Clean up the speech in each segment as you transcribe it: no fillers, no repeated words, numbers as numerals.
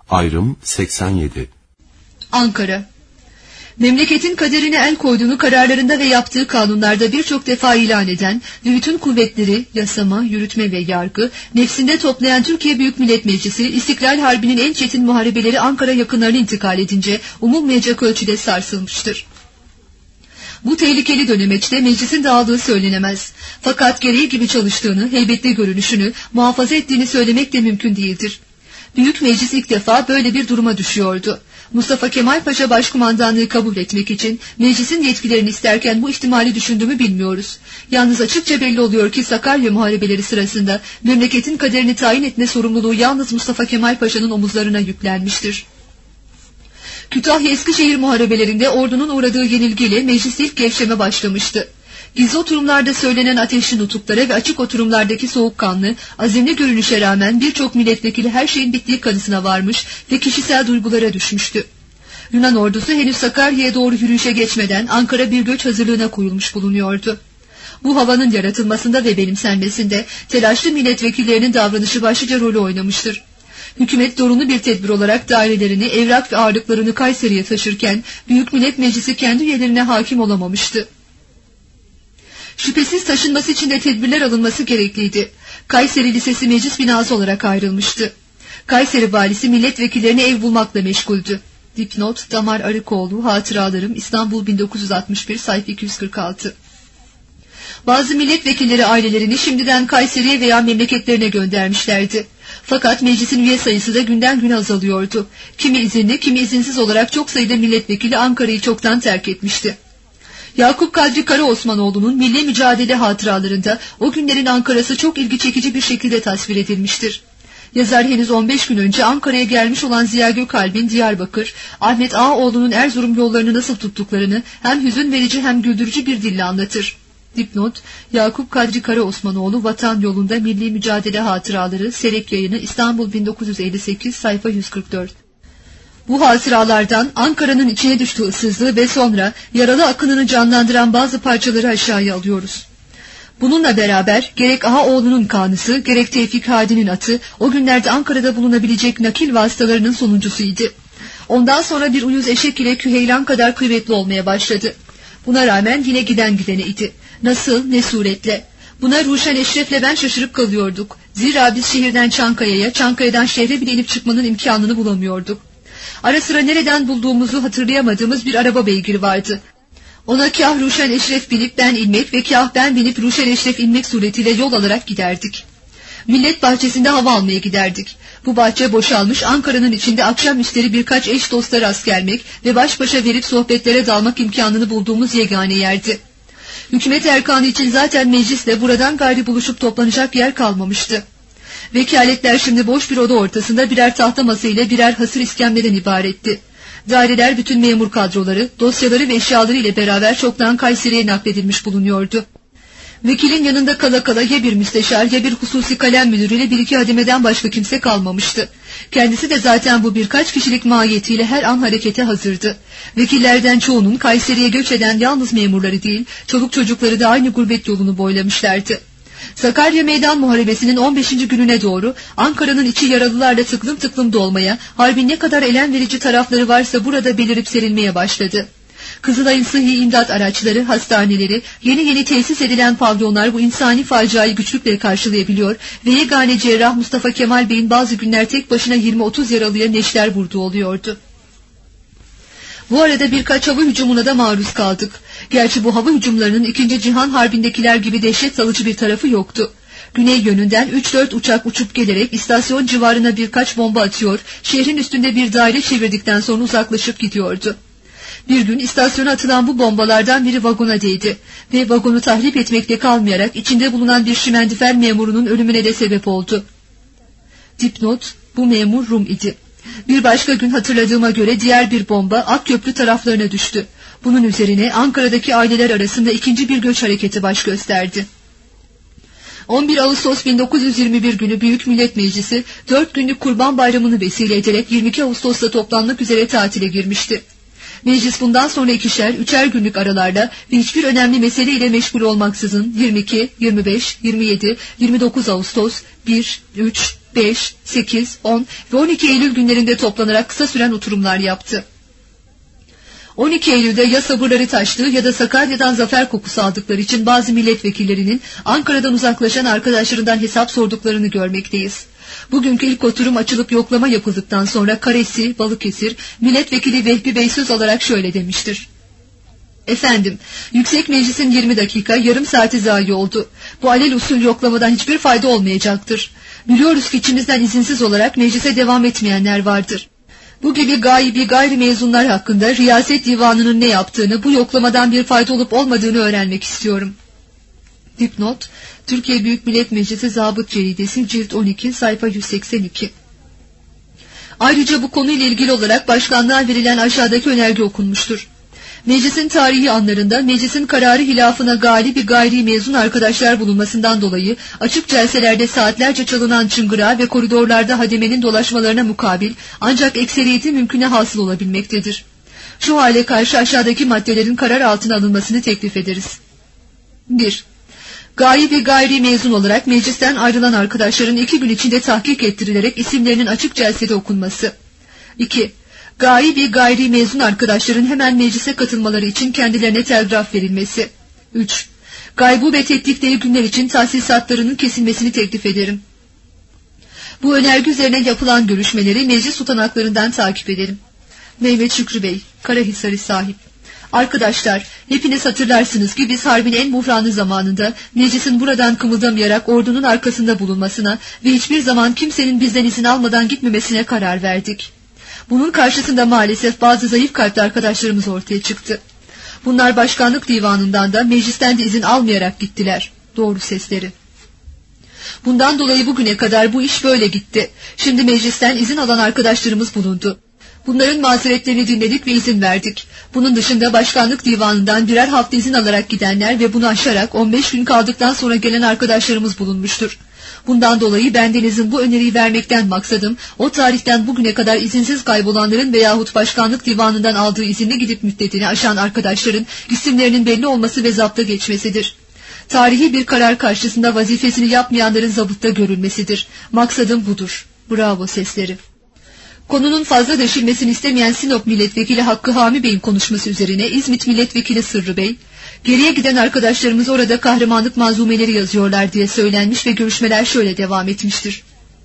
Ayrım 87. Ankara. Memleketin kaderine el koyduğunu kararlarında ve yaptığı kanunlarda birçok defa ilan eden ve bütün kuvvetleri, yasama, yürütme ve yargı, nefsinde toplayan Türkiye Büyük Millet Meclisi, İstiklal Harbi'nin en çetin muharebeleri Ankara yakınlarına intikal edince umulmayacak ölçüde sarsılmıştır. Bu tehlikeli dönemeçte meclisin dağıldığı söylenemez. Fakat gereği gibi çalıştığını, heybetli görünüşünü muhafaza ettiğini söylemek de mümkün değildir. Büyük Meclis ilk defa böyle bir duruma düşüyordu. Mustafa Kemal Paşa başkumandanlığı kabul etmek için meclisin yetkilerini isterken bu ihtimali düşündüğümü bilmiyoruz. Yalnız açıkça belli oluyor ki Sakarya muharebeleri sırasında memleketin kaderini tayin etme sorumluluğu yalnız Mustafa Kemal Paşa'nın omuzlarına yüklenmiştir. Kütahya Eskişehir muharebelerinde ordunun uğradığı yenilgiyle meclis ilk gevşeme başlamıştı. Gizli oturumlarda söylenen ateşli nutuklara ve açık oturumlardaki soğukkanlı, azimli görünüşe rağmen birçok milletvekili her şeyin bittiği kanısına varmış ve kişisel duygulara düşmüştü. Yunan ordusu henüz Sakarya'ya doğru yürüyüşe geçmeden Ankara bir göç hazırlığına koyulmuş bulunuyordu. Bu havanın yaratılmasında ve benimsenmesinde telaşlı milletvekillerinin davranışı başlıca rolü oynamıştır. Hükümet zorunlu bir tedbir olarak dairelerini, evrak ve ağırlıklarını Kayseri'ye taşırken Büyük Millet Meclisi kendi üyelerine hakim olamamıştı. Şüphesiz taşınması için de tedbirler alınması gerekliydi. Kayseri Lisesi meclis binası olarak ayrılmıştı. Kayseri valisi milletvekillerine ev bulmakla meşguldü. Dipnot Damar Arıkoğlu, Hatıralarım, İstanbul 1961, sayfa 246. Bazı milletvekilleri ailelerini şimdiden Kayseri'ye veya memleketlerine göndermişlerdi. Fakat meclisin üye sayısı da günden güne azalıyordu. Kimi izinli, kimi izinsiz olarak çok sayıda milletvekili Ankara'yı çoktan terk etmişti. Yakup Kadri Karaosmanoğlu'nun milli mücadele hatıralarında o günlerin Ankara'sı çok ilgi çekici bir şekilde tasvir edilmiştir. Yazar henüz 15 gün önce Ankara'ya gelmiş olan Ziya Gökalp'in Diyarbakır, Ahmet Ağaoğlu'nun Erzurum yollarını nasıl tuttuklarını hem hüzün verici hem güldürücü bir dille anlatır. Dipnot, Yakup Kadri Karaosmanoğlu Vatan Yolunda Milli Mücadele Hatıraları, Serek Yayını, İstanbul 1958, sayfa 144. Bu hatıralardan Ankara'nın içine düştüğü ıssızlığı ve sonra yaralı akınını canlandıran bazı parçaları aşağıya alıyoruz. Bununla beraber gerek Ağaoğlu'nun kanısı, gerek Tevfik Hadi'nin atı o günlerde Ankara'da bulunabilecek nakil vasıtalarının sonuncusuydu. Ondan sonra bir uyuz eşek ile küheylan kadar kıymetli olmaya başladı. Buna rağmen yine giden gidene idi. Nasıl, ne suretle? Buna Ruşen Eşref'le ben şaşırıp kalıyorduk. Zira biz şehirden Çankaya'ya, Çankaya'dan şehre bile inip çıkmanın imkanını bulamıyorduk. Ara sıra nereden bulduğumuzu hatırlayamadığımız bir araba beygiri vardı. Ona kah Ruşen Eşref binip ben inmek ve kah ben binip Ruşen Eşref inmek suretiyle yol alarak giderdik. Millet bahçesinde hava almaya giderdik. Bu bahçe boşalmış, Ankara'nın içinde akşamüstleri birkaç eş dosta rast gelmek ve baş başa verip sohbetlere dalmak imkanını bulduğumuz yegane yerdi. Hükümet erkanı için zaten meclisle buradan gayri buluşup toplanacak yer kalmamıştı. Vekaletler şimdi boş bir oda ortasında birer tahta masa ile birer hasır iskemleden ibaretti. Daireler bütün memur kadroları, dosyaları ve eşyaları ile beraber çoktan Kayseri'ye nakledilmiş bulunuyordu. Vekilin yanında kala kala ya bir müsteşar ya bir hususi kalem müdürüyle bir iki hademeden başka kimse kalmamıştı. Kendisi de zaten bu birkaç kişilik mahiyetiyle her an harekete hazırdı. Vekillerden çoğunun Kayseri'ye göç eden yalnız memurları değil, çoluk çocukları da aynı gurbet yolunu boylamışlardı. Sakarya Meydan Muharebesi'nin 15. gününe doğru Ankara'nın içi yaralılarla tıklım tıklım dolmaya, harbin ne kadar elem verici tarafları varsa burada belirip serilmeye başladı. Kızılay'ın sıhhi imdat araçları, hastaneleri, yeni tesis edilen pavyonlar bu insani faciayı güçlükle karşılayabiliyor ve yegane cerrah Mustafa Kemal Bey'in bazı günler tek başına 20-30 yaralıya neşter vurduğu oluyordu. Bu arada birkaç hava hücumuna da maruz kaldık. Gerçi bu hava hücumlarının 2. Cihan Harbi'ndekiler gibi dehşet salıcı bir tarafı yoktu. Güney yönünden 3-4 uçak uçup gelerek istasyon civarına birkaç bomba atıyor, şehrin üstünde bir daire çevirdikten sonra uzaklaşıp gidiyordu. Bir gün istasyona atılan bu bombalardan biri vagona değdi ve vagonu tahrip etmekle kalmayarak içinde bulunan bir şimendifer memurunun ölümüne de sebep oldu. Dipnot, bu memur Rum idi. Bir başka gün hatırladığıma göre diğer bir bomba Akköprü taraflarına düştü. Bunun üzerine Ankara'daki aileler arasında ikinci bir göç hareketi baş gösterdi. 11 Ağustos 1921 günü Büyük Millet Meclisi 4 günlük Kurban Bayramı'nı vesile ederek 22 Ağustos'ta toplanmak üzere tatile girmişti. Meclis bundan sonra ikişer, üçer günlük aralarla ve hiçbir önemli mesele ile meşgul olmaksızın 22, 25, 27, 29 Ağustos, 1, 3, 5, 8, 10 ve 12 Eylül günlerinde toplanarak kısa süren oturumlar yaptı. 12 Eylül'de ya sabırları taştı ya da Sakarya'dan zafer kokusu aldıkları için bazı milletvekillerinin Ankara'dan uzaklaşan arkadaşlarından hesap sorduklarını görmekteyiz. Bugünkü ilk oturum açılıp yoklama yapıldıktan sonra Karesi, Balıkesir, milletvekili Vehbi Bey söz alarak şöyle demiştir. Efendim, Yüksek Meclis'in 20 dakika, yarım saati zayi oldu. Bu alelüsül yoklamadan hiçbir fayda olmayacaktır. Biliyoruz ki içimizden izinsiz olarak meclise devam etmeyenler vardır. Bu gibi gayrimezunlar hakkında Riyaset Divanı'nın ne yaptığını, bu yoklamadan bir fayda olup olmadığını öğrenmek istiyorum. Dipnot, Türkiye Büyük Millet Meclisi Zabıt Ceridesi, cilt 12, sayfa 182. Ayrıca bu konuyla ilgili olarak başkanlığa verilen aşağıdaki önerge okunmuştur. Meclisin tarihi anlarında meclisin kararı hilafına gayri mezun arkadaşlar bulunmasından dolayı açık celselerde saatlerce çalınan çıngırağı ve koridorlarda hademenin dolaşmalarına mukabil ancak ekseriyeti mümküne hasıl olabilmektedir. Şu hale karşı aşağıdaki maddelerin karar altına alınmasını teklif ederiz. 1. Gayri mezun olarak meclisten ayrılan arkadaşların 2 gün içinde tahkik ettirilerek isimlerinin açık celsede okunması. 2. Gayri mezun arkadaşların hemen meclise katılmaları için kendilerine telgraf verilmesi. 3. Gaybubet ettikleri günler için tahsisatlarının kesilmesini teklif ederim. Bu önerge üzerine yapılan görüşmeleri meclis tutanaklarından takip edelim. Mehmet Şükrü Bey, Karahisar'ı sahip. Arkadaşlar, hepiniz hatırlarsınız ki biz harbin en buhranlı zamanında meclisin buradan kımıldamayarak ordunun arkasında bulunmasına ve hiçbir zaman kimsenin bizden izin almadan gitmemesine karar verdik. Bunun karşısında maalesef bazı zayıf kalpli arkadaşlarımız ortaya çıktı. Bunlar başkanlık divanından da meclisten de izin almayarak gittiler. Doğru sesleri. Bundan dolayı bugüne kadar bu iş böyle gitti. Şimdi meclisten izin alan arkadaşlarımız bulundu. Bunların mazeretlerini dinledik ve izin verdik. Bunun dışında başkanlık divanından birer hafta izin alarak gidenler ve bunu aşarak 15 gün kaldıktan sonra gelen arkadaşlarımız bulunmuştur. Bundan dolayı bendenizin bu öneriyi vermekten maksadım, o tarihten bugüne kadar izinsiz kaybolanların veyahut başkanlık divanından aldığı izinli gidip müddetini aşan arkadaşların isimlerinin belli olması ve zapta geçmesidir. Tarihi bir karar karşısında vazifesini yapmayanların zabıtta görülmesidir. Maksadım budur. Bravo sesleri. Konunun fazla deşilmesini istemeyen Sinop Milletvekili Hakkı Hami Bey'in konuşması üzerine İzmit Milletvekili Sırrı Bey, geriye giden arkadaşlarımız orada kahramanlık manzumeleri yazıyorlar diye söylenmiş ve görüşmeler şöyle devam etmiştir.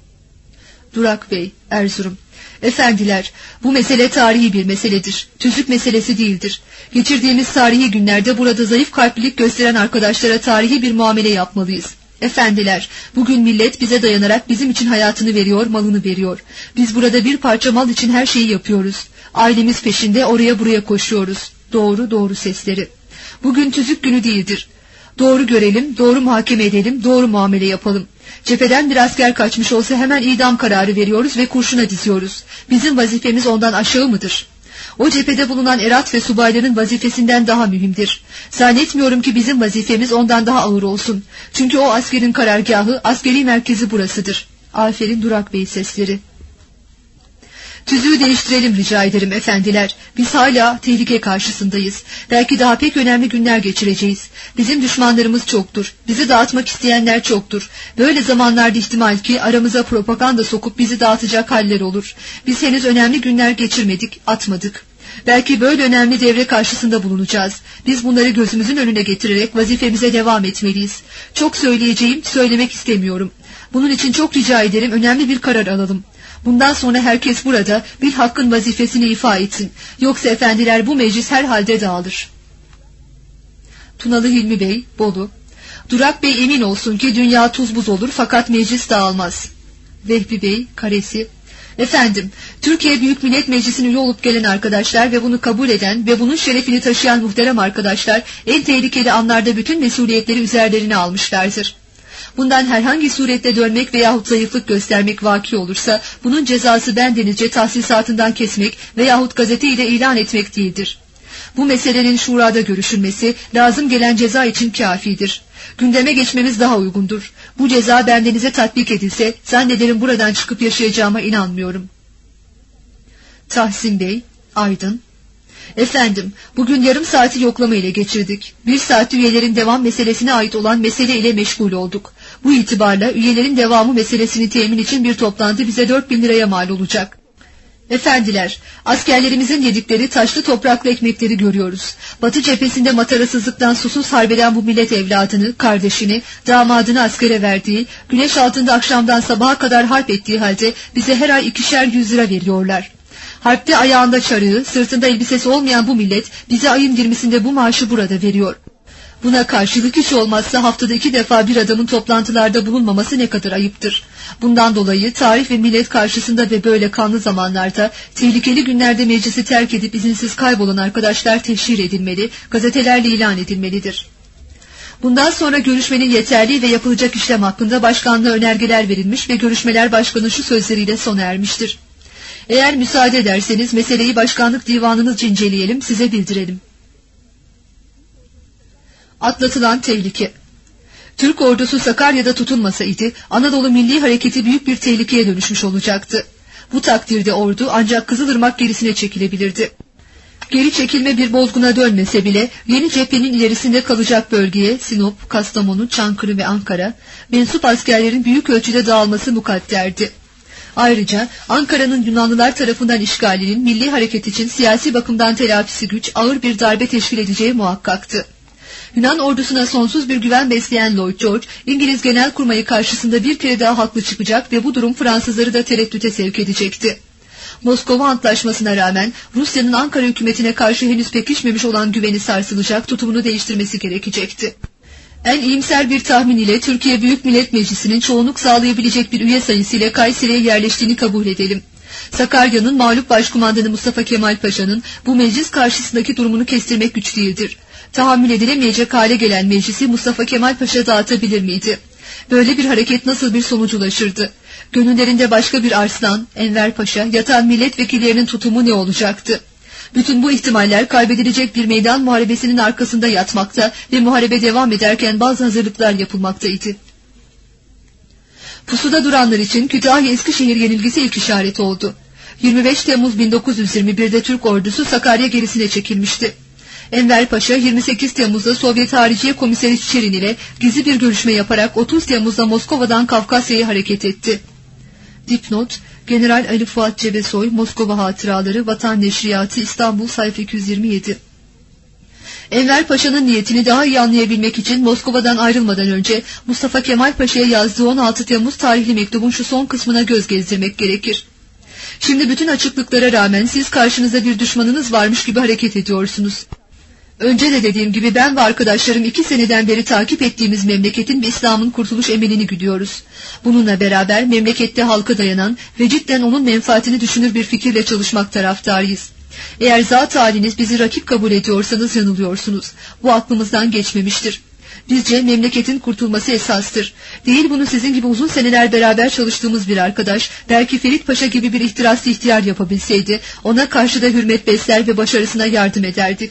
Durak Bey, Erzurum. Efendiler, bu mesele tarihi bir meseledir. Tüzük meselesi değildir. Geçirdiğimiz tarihi günlerde burada zayıf kalplilik gösteren arkadaşlara tarihi bir muamele yapmalıyız. Efendiler, bugün millet bize dayanarak bizim için hayatını veriyor, malını veriyor. Biz burada bir parça mal için her şeyi yapıyoruz. Ailemiz peşinde oraya buraya koşuyoruz. Doğru sesleri. Bugün tüzük günü değildir. Doğru görelim, doğru muhakeme edelim, doğru muamele yapalım. Cepheden bir asker kaçmış olsa hemen idam kararı veriyoruz ve kurşuna diziyoruz. Bizim vazifemiz ondan aşağı mıdır? O cephede bulunan erat ve subayların vazifesinden daha mühimdir. Zannetmiyorum ki bizim vazifemiz ondan daha ağır olsun. Çünkü o askerin karargahı, askeri merkezi burasıdır. Aferin Durak Bey sesleri. Tüzüğü değiştirelim rica ederim efendiler. Biz hala tehlike karşısındayız. Belki daha pek önemli günler geçireceğiz. Bizim düşmanlarımız çoktur. Bizi dağıtmak isteyenler çoktur. Böyle zamanlarda ihtimal ki aramıza propaganda sokup bizi dağıtacak haller olur. Biz henüz önemli günler geçirmedik, atmadık. Belki böyle önemli devre karşısında bulunacağız. Biz bunları gözümüzün önüne getirerek vazifemize devam etmeliyiz. Çok söyleyeceğim, söylemek istemiyorum. Bunun için çok rica ederim, önemli bir karar alalım. Bundan sonra herkes burada bir hakkın vazifesini ifa etsin. Yoksa efendiler bu meclis herhalde dağılır. Tunalı Hilmi Bey, Bolu. Durak Bey emin olsun ki dünya tuz buz olur fakat meclis dağılmaz. Vehbi Bey, Karesi. Efendim, Türkiye Büyük Millet Meclisi'ne üye olup gelen arkadaşlar ve bunu kabul eden ve bunun şerefini taşıyan muhterem arkadaşlar en tehlikeli anlarda bütün mesuliyetleri üzerlerine almışlardır. Bundan herhangi surette dönmek veyahut zayıflık göstermek vaki olursa bunun cezası bendenizce tahsisatından kesmek veyahut gazete ile ilan etmek değildir. Bu meselenin şurada görüşülmesi lazım gelen ceza için kafidir. Gündeme geçmemiz daha uygundur. Bu ceza bendenize tatbik edilse zannederim buradan çıkıp yaşayacağıma inanmıyorum. Tahsin Bey, Aydın. Efendim, bugün yarım saati yoklama ile geçirdik. 1 saat üyelerin devam meselesine ait olan mesele ile meşgul olduk. Bu itibarla üyelerin devamı meselesini temin için bir toplantı bize 4.000 liraya mal olacak. Efendiler, askerlerimizin yedikleri taşlı topraklı ekmekleri görüyoruz. Batı cephesinde matarasızlıktan susuz harbeden bu millet evladını, kardeşini, damadını askere verdiği, güneş altında akşamdan sabaha kadar harp ettiği halde bize her ay 2'şer 100 lira veriyorlar. Harpte ayağında çarığı, sırtında elbisesi olmayan bu millet bize ayın 20'sinde bu maaşı burada veriyor. Buna karşılık hiç olmazsa haftada 2 defa bir adamın toplantılarda bulunmaması ne kadar ayıptır. Bundan dolayı tarih ve millet karşısında ve böyle kanlı zamanlarda, tehlikeli günlerde meclisi terk edip izinsiz kaybolan arkadaşlar teşhir edilmeli, gazetelerle ilan edilmelidir. Bundan sonra görüşmenin yeterliği ve yapılacak işlem hakkında başkanlığa önergeler verilmiş ve görüşmeler başkanın şu sözleriyle sona ermiştir. Eğer müsaade ederseniz meseleyi başkanlık divanınızca inceleyelim, size bildirelim. Atlatılan tehlike. Türk ordusu Sakarya'da tutulmasaydı Anadolu Milli Hareketi büyük bir tehlikeye dönüşmüş olacaktı. Bu takdirde ordu ancak Kızılırmak gerisine çekilebilirdi. Geri çekilme bir bozguna dönmese bile yeni cephenin ilerisinde kalacak bölgeye Sinop, Kastamonu, Çankırı ve Ankara mensup askerlerin büyük ölçüde dağılması mukadderdi. Ayrıca Ankara'nın Yunanlılar tarafından işgalinin milli hareket için siyasi bakımdan telafisi güç ağır bir darbe teşkil edeceği muhakkaktı. Yunan ordusuna sonsuz bir güven besleyen Lloyd George, İngiliz Genelkurmayı karşısında bir kere daha haklı çıkacak ve bu durum Fransızları da tereddüte sevk edecekti. Moskova Antlaşması'na rağmen Rusya'nın Ankara hükümetine karşı henüz pekişmemiş olan güveni sarsılacak, tutumunu değiştirmesi gerekecekti. En iyimser bir tahmin ile Türkiye Büyük Millet Meclisi'nin çoğunluk sağlayabilecek bir üye sayısıyla Kayseri'ye yerleştiğini kabul edelim. Sakarya'nın mağlup başkumandanı Mustafa Kemal Paşa'nın bu meclis karşısındaki durumunu kestirmek güç değildir. Tahammül edilemeyecek hale gelen meclisi Mustafa Kemal Paşa dağıtabilir miydi? Böyle bir hareket nasıl bir sonuç ulaşırdı? Gönüllerinde başka bir Arslan, Enver Paşa, yatan milletvekillerinin tutumu ne olacaktı? Bütün bu ihtimaller kaybedilecek bir meydan muharebesinin arkasında yatmakta ve muharebe devam ederken bazı hazırlıklar yapılmaktaydı. Pusuda duranlar için Kütahya-Eskişehir yenilgisi ilk işaret oldu. 25 Temmuz 1921'de Türk ordusu Sakarya gerisine çekilmişti. Enver Paşa 28 Temmuz'da Sovyet Hariciye Komiseri Çiçerin ile gizli bir görüşme yaparak 30 Temmuz'da Moskova'dan Kafkasya'ya hareket etti. Dipnot: General Ali Fuat Cebesoy, Moskova Hatıraları, Vatan Neşriyatı, İstanbul, sayfa 227. Enver Paşa'nın niyetini daha iyi anlayabilmek için Moskova'dan ayrılmadan önce Mustafa Kemal Paşa'ya yazdığı 16 Temmuz tarihli mektubun şu son kısmına göz gezdirmek gerekir. Şimdi bütün açıklıklara rağmen siz karşınızda bir düşmanınız varmış gibi hareket ediyorsunuz. Önce de dediğim gibi ben ve arkadaşlarım 2 seneden beri takip ettiğimiz memleketin ve İslam'ın kurtuluş emelini güdüyoruz. Bununla beraber memlekette halka dayanan ve cidden onun menfaatini düşünür bir fikirle çalışmak taraftarıyız. Eğer zat haliniz bizi rakip kabul ediyorsanız yanılıyorsunuz. Bu aklımızdan geçmemiştir. Bizce memleketin kurtulması esastır. Değil bunu sizin gibi uzun seneler beraber çalıştığımız bir arkadaş, belki Ferit Paşa gibi bir ihtiraslı ihtiyar yapabilseydi, ona karşı da hürmet besler ve başarısına yardım ederdik.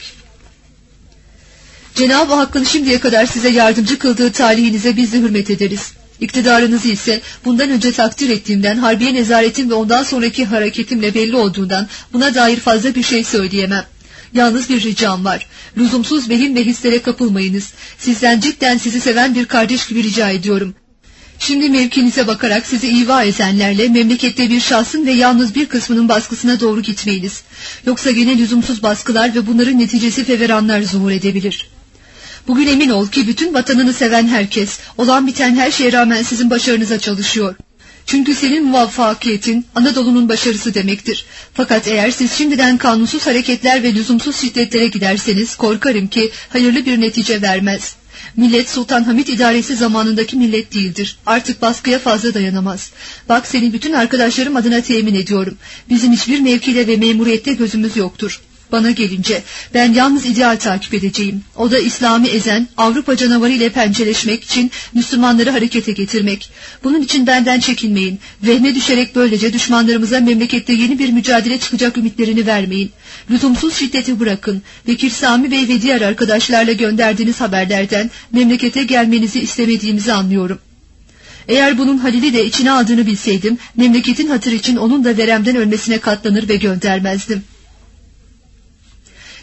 Cenab-ı Hakk'ın şimdiye kadar size yardımcı kıldığı talihinize biz de hürmet ederiz. İktidarınızı ise bundan önce takdir ettiğimden, harbiye nezaretim ve ondan sonraki hareketimle belli olduğundan buna dair fazla bir şey söyleyemem. Yalnız bir ricam var. Lüzumsuz vehim ve hislere kapılmayınız. Sizden cidden sizi seven bir kardeş gibi rica ediyorum. Şimdi mevkinize bakarak sizi iva edenlerle memlekette bir şahsın ve yalnız bir kısmının baskısına doğru gitmeyiniz. Yoksa gene lüzumsuz baskılar ve bunların neticesi feveranlar zuhur edebilir. Bugün emin ol ki bütün vatanını seven herkes, olan biten her şeye rağmen sizin başarınıza çalışıyor. Çünkü senin muvaffakiyetin Anadolu'nun başarısı demektir. Fakat eğer siz şimdiden kanunsuz hareketler ve lüzumsuz şiddetlere giderseniz korkarım ki hayırlı bir netice vermez. Millet Sultan Hamid idaresi zamanındaki millet değildir. Artık baskıya fazla dayanamaz. Bak seni bütün arkadaşlarım adına temin ediyorum. Bizim hiçbir mevkide ve memuriyette gözümüz yoktur. Bana gelince ben yalnız ideal takip edeceğim. O da İslam'ı ezen Avrupa canavarı ile pençeleşmek için Müslümanları harekete getirmek. Bunun için benden çekinmeyin. Vehme düşerek böylece düşmanlarımıza memlekette yeni bir mücadele çıkacak ümitlerini vermeyin. Lüzumsuz şiddeti bırakın. Bekir Sami Bey ve diğer arkadaşlarla gönderdiğiniz haberlerden memlekete gelmenizi istemediğimizi anlıyorum. Eğer bunun Halil'i de içine aldığını bilseydim, memleketin hatırı için onun da veremden ölmesine katlanır ve göndermezdim.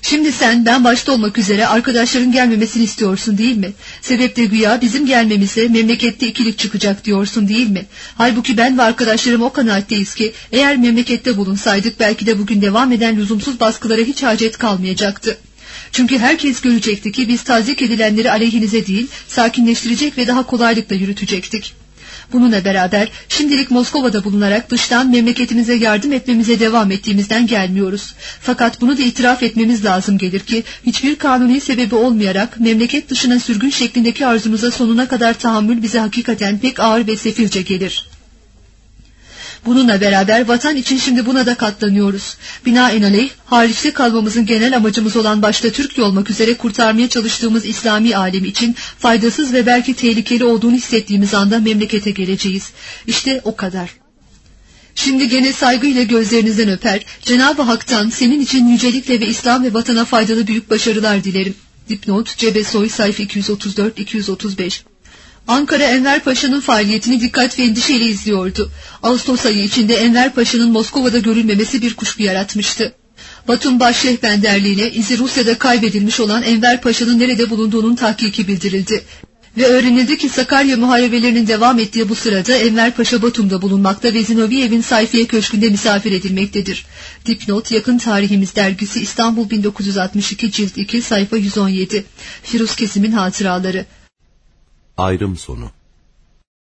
Şimdi sen, ben başta olmak üzere arkadaşların gelmemesini istiyorsun değil mi? Sebep de güya bizim gelmemize memlekette ikilik çıkacak diyorsun değil mi? Halbuki ben ve arkadaşlarım o kanaatteyiz ki eğer memlekette bulunsaydık belki de bugün devam eden lüzumsuz baskılara hiç hacet kalmayacaktı. Çünkü herkes görecekti ki biz tazik edilenleri aleyhinize değil, sakinleştirecek ve daha kolaylıkla yürütecektik. Bununla beraber şimdilik Moskova'da bulunarak dıştan memleketimize yardım etmemize devam ettiğimizden gelmiyoruz. Fakat bunu da itiraf etmemiz lazım gelir ki hiçbir kanuni sebebi olmayarak memleket dışına sürgün şeklindeki arzumuza sonuna kadar tahammül bize hakikaten pek ağır ve sefilce gelir. Bununla beraber vatan için şimdi buna da katlanıyoruz. Binaenaleyh hariçte kalmamızın genel amacımız olan başta Türkiye olmak üzere kurtarmaya çalıştığımız İslami alemi için faydasız ve belki tehlikeli olduğunu hissettiğimiz anda memlekete geleceğiz. İşte o kadar. Şimdi gene saygıyla gözlerinizden öper, Cenab-ı Hak'tan senin için yücelikle ve İslam ve vatana faydalı büyük başarılar dilerim. Dipnot Cebesoy sayfa 234-235. Ankara Enver Paşa'nın faaliyetini dikkat ve endişeyle izliyordu. Ağustos ayı içinde Enver Paşa'nın Moskova'da görülmemesi bir kuşku yaratmıştı. Batum Başşeh Benderliğine izi Rusya'da kaybedilmiş olan Enver Paşa'nın nerede bulunduğunun tahkiki bildirildi. Ve öğrenildi ki Sakarya muharebelerinin devam ettiği bu sırada Enver Paşa Batum'da bulunmakta ve Zinoviyev'in Sayfiye Köşkü'nde misafir edilmektedir. Dipnot Yakın Tarihimiz Dergisi İstanbul 1962 cilt 2 sayfa 117. Firuz Kesim'in hatıraları. Ayrım sonu.